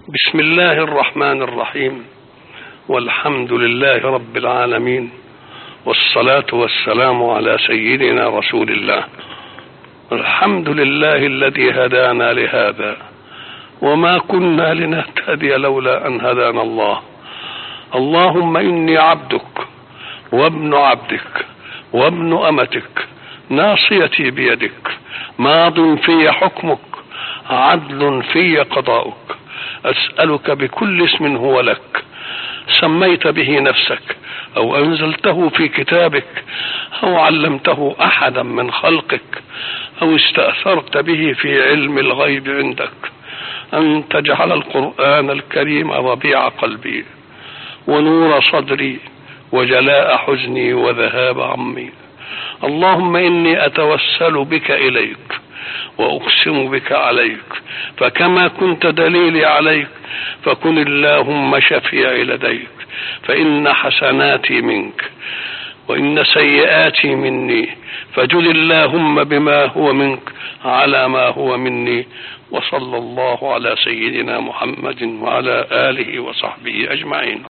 بسم الله الرحمن الرحيم، والحمد لله رب العالمين، والصلاة والسلام على سيدنا رسول الله. الحمد لله الذي هدانا لهذا، وما كنا لنهتدي لولا أن هدانا الله. اللهم إني عبدك وابن عبدك وابن أمتك، ناصيتي بيدك، ماض في حكمك، عدل في قضاؤك. أسألك بكل اسم هو لك، سميت به نفسك أو أنزلته في كتابك أو علمته أحدا من خلقك أو استأثرت به في علم الغيب عندك، أن تجعل القرآن الكريم ربيع قلبي ونور صدري وجلاء حزني وذهاب عمي. اللهم إني أتوسل بك إليك وأقسم بك عليك، فكما كنت دليلي عليك فكن اللهم شفيعي لديك، فإن حسناتي منك وإن سيئاتي مني، فجل اللهم بما هو منك على ما هو مني. وصلى الله على سيدنا محمد وعلى آله وصحبه أجمعين.